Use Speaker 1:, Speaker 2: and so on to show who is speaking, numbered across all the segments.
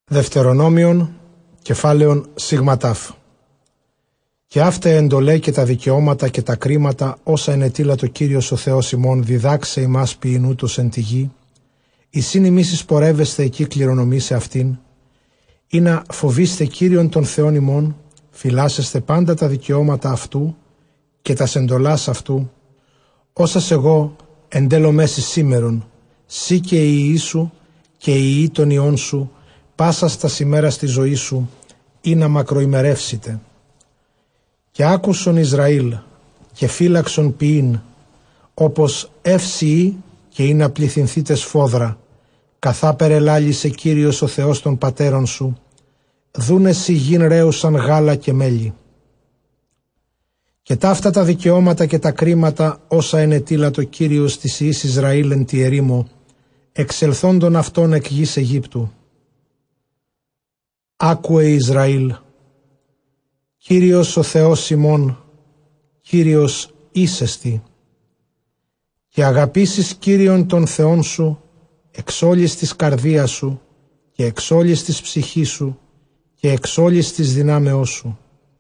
Speaker 1: Δευτερονόμιον, κεφάλαιον σιγματάφ. Και αύτε εντολέ και τα δικαιώματα και τα κρίματα, όσα ενετήλατο Κύριος ο Θεός ημών, διδάξε ημάς ποιην ούτως εν τη γη, εισήν ημείς εισπορεύεστε εκεί κληρονομήσε αυτήν, ή να φοβήστε Κύριον των Θεών ημών, φυλάσσεστε πάντα τα δικαιώματα αυτού και τας εντολάς αυτού, όσας εγώ εντέλω μέση σήμερον, σύ και οι ιοί σου και οι ιοί των ιών σου, πάσας τας ημέρας της ζωής σου, ή να μακροημερεύσετε. Και άκουσον Ισραήλ και φύλαξον ποιήν, όπως εύσιοι και ή να πληθυνθείτε σφόδρα, καθά περελάλησε Κύριος ο Θεός των πατέρων σου, δούνε σοι γιν ρέουσαν γάλα και μέλι. Και ταύτα τα δικαιώματα και τα κρίματα, όσα ενετήλατο Κύριος της ιής Ισραήλ εν τη ερήμο, εξελθόντων αυτών εκ γης Αιγύπτου. Άκουε Ισραήλ, Κύριος ο Θεός ημών, Κύριος ίσεστη, και αγαπήσεις Κύριον των Θεών σου εξ όλης της καρδίας σου και εξ όλης της ψυχής σου και εξ όλης της δυνάμεώς σου.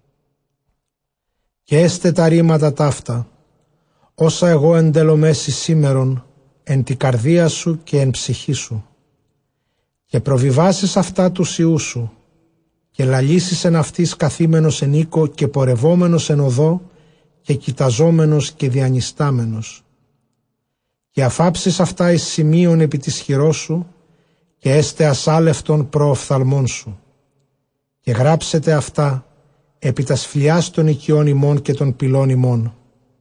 Speaker 1: Και έστε τα ρήματα ταύτα, όσα εγώ εντελομέσει σήμερον, εν τη καρδία σου και εν ψυχή σου, και προβιβάσεις αυτά τους ιούς σου, και λαλήσεις εν αυτής καθήμενος εν οίκο και πορευόμενος εν οδό και κοιταζόμενος και διανυστάμενος. Και αφάψεις αυτά εις σημείων επί της χειρός σου και έστε ασάλευτον προοφθαλμών σου. Και γράψετε αυτά επί τας φλιάς των οικειών ημών και των πυλών ημών.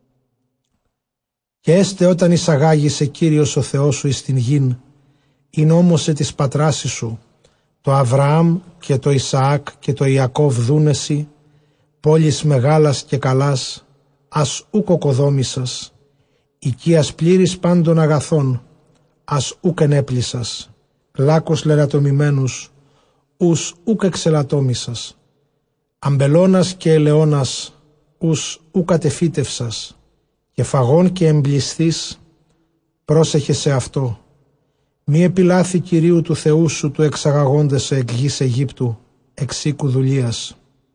Speaker 1: Και έστε όταν εισαγάγησε Κύριος ο Θεός σου εις την γην, ή νόμωσε της πατράσης σου, το Αβραάμ και το Ισαάκ και το Ιακώβ δούνεσι, πόλεις μεγάλας και καλάς, ας ουκ οκοδόμησας, οικίας πλήρης πάντων αγαθών, ας ουκ ενέπλησας, λάκκος λερατομημένους, ους ουκ εξελατόμησας, αμπελώνας και ελαιώνας, ους ουκ ατεφύτευσας, και φαγών και εμπλισθείς, πρόσεχε σε αυτό. Μη επιλάθη Κυρίου του Θεού σου του εξαγαγόντες εκ γης Αιγύπτου, εξ οίκου δουλείας.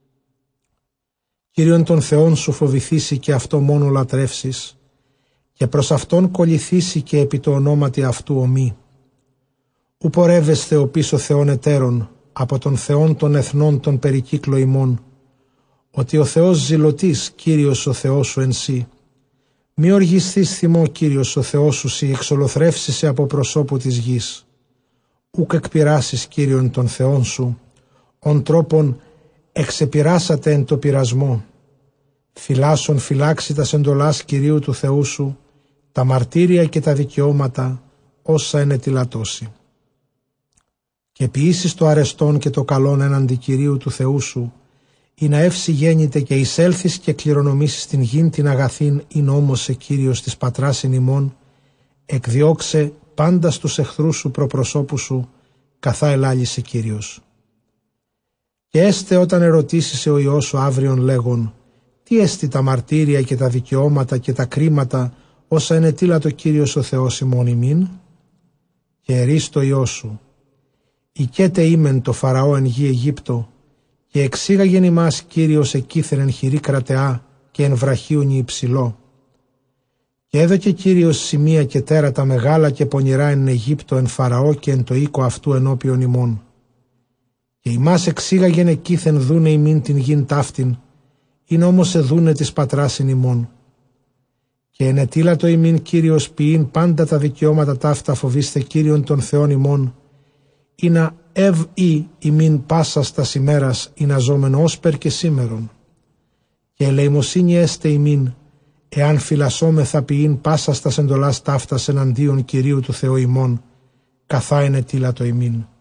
Speaker 1: Κύριον των Θεών σου φοβηθήσει και αυτό μόνο λατρεύσεις, και προς αυτόν κολληθήσει και επί το ονόματι αυτού ομή. Ου πορεύεσθε ο πίσω Θεών εταίρων, από τον Θεόν των εθνών των περικύκλο ημών, ότι ο Θεός ζηλωτής Κύριος ο Θεός σου εν σύ. Μη οργισθείς θυμό Κύριος ο Θεός σου σοι εξολοθρεύσησε από προσώπου της γης. Ουκ εκπειράσεις Κύριον των Θεών σου, ον τρόπον εξεπειράσατε εν το πειρασμό. Φυλάσσον φυλάξει τας εντολάς Κυρίου του Θεού σου, τα μαρτύρια και τα δικαιώματα, όσα ενετηλατώσει. Και ποιήσεις το αρεστόν και το καλόν έναντι Κυρίου του Θεού σου, ή να εύση γέννητε και εισέλθεις και κληρονομήσεις την γην την αγαθήν, ή νόμωσε Κύριος της πατράσιν ημών, εκδιώξε πάντα στους εχθρούς σου προπροσώπου σου, καθά ελάλησε Κύριος. Και έστε όταν ερωτήσεις ο Υιός σου αύριον λέγον, τι έστι τα μαρτύρια και τα δικαιώματα και τα κρίματα, όσα ενετήλατο Κύριος ο Θεός ημών ημίν, και ερείς το Υιό σου, οικέτε ήμεν το Φαραώ εν γη Αιγύπτο, και εξήγαγεν ημάς Κύριος εκείθεν εν χειρή κρατεά και εν βραχίουνι υψηλό. Και έδωκε Κύριος σημεία και τέρατα μεγάλα και πονηρά εν Αιγύπτο εν Φαραώ και εν το οίκο αυτού ενώπιον ημών. Και ημάς εξήγαγεν εκείθεν δούνε ημίν την γην ταύτην, ειν όμως εδούνε της πατράσιν ημών. Και ενετήλατο ημίν Κύριος ποιήν πάντα τα δικαιώματα ταύτα φοβήστε Κύριον των Θεών ημών, ή να ή ημίν πάσας τας ημέρας, ή να ζώμεν όσπερ και σήμερον. Και ελεημοσύνη έστε ημίν, εάν φυλασσόμεθα ποιήν πάσας τας εντολάς ταύτας εναντίον Κυρίου του Θεού ημών, καθά ενετήλατο ημίν.